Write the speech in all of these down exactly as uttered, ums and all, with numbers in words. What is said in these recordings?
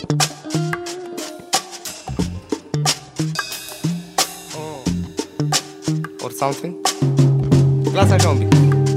Or something? Lasă așa un pic.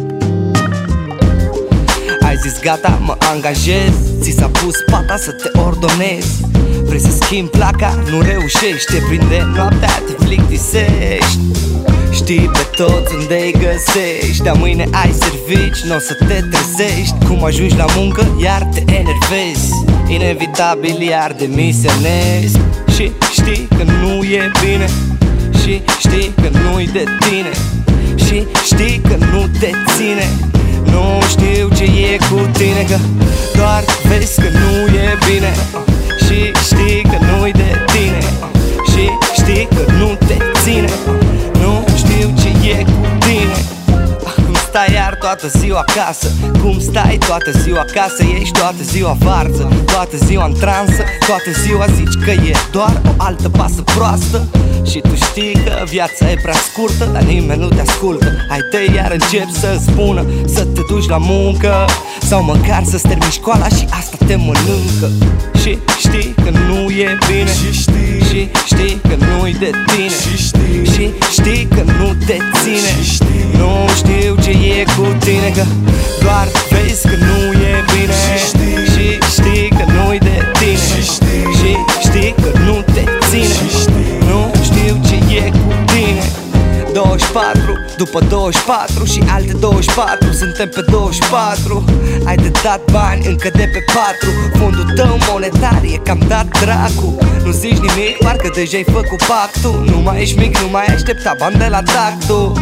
Ai zis gata, mă angajez. Ți s-a pus pata să te ordonezi. Vrei să schimbi placa, nu reușești. Te prinde noaptea, te plictisești. Știi pe toți unde-i găsești. Dar mâine ai servici, n-o să te trezești. Cum ajungi la muncă, iar te enervezi. Inevitabil iar demisionezi. Și știi că nu e bine. Și știi că nu-i de tine. Și știi că nu te ține. Nu știu ce e cu tine, că doar vezi că nu e bine. Și știi că nu-i de tine. Și știi că nu te ține. Nu știu ce e cu tine. Cum stai iar toată ziua acasă? Cum stai toată ziua acasă? Ești toată ziua varză, toată ziua în transă. Toată ziua zici că e doar o altă pasă proastă. Și tu știi că viața e prea scurtă, dar nimeni nu te ascultă. Haide iar încep să spună să te duci la muncă, sau măcar să-ți termini școala și asta te mănâncă. Și știi că nu e bine. Și știi, și știi că nu-i de tine. Și știi, și știi că nu te ține. Și știi, nu știu ce e cu tine, că doar vezi că nu e bine. Și știi, și știi că nu-i de tine. Și știi, și știi că nu te ține. Și știi, nu știu ce e cu tine. douăzeci și patru, după douăzeci și patru și alte douăzeci și patru, suntem pe douăzeci și patru. Ai de dat bani încă de pe patru. Fondul tău monetar e cam dat dracu. Nu zici nimic, parcă deja ai făcut pactul. Nu mai ești mic, nu mai aștepta bani de la tactul.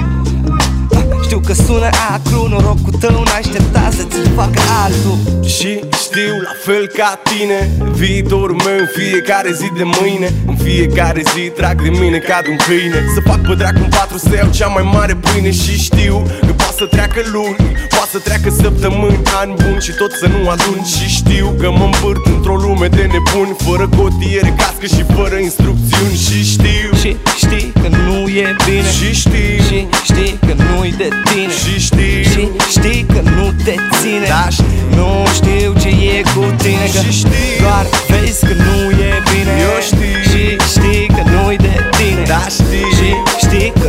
Știu că sună acru, norocul tău n-aștepta să ți-l facă altul. Și știu la fel ca tine viitorul meu în fiecare zi de mâine. În fiecare zi trag de mine ca de un câine. Să fac pe dracu în patru, să iau cea mai mare pâine. Și știu că poate să treacă luni, poate să treacă săptămâni, ani buni și tot să nu adun. Și știu că mă îmbârt într-o lume de nebuni, fără cotiere, cască și fără instrucțiuni. Și știu, și știi că nu e bine. Și știu, și știi că nu-i de tine. Și știi, și știi că nu te ține. Da, știi. Nu știu ce e cu tine, că și știi, doar vezi că nu e bine. Eu știu, și știi că nu-i de tine. Da, știi, și știi că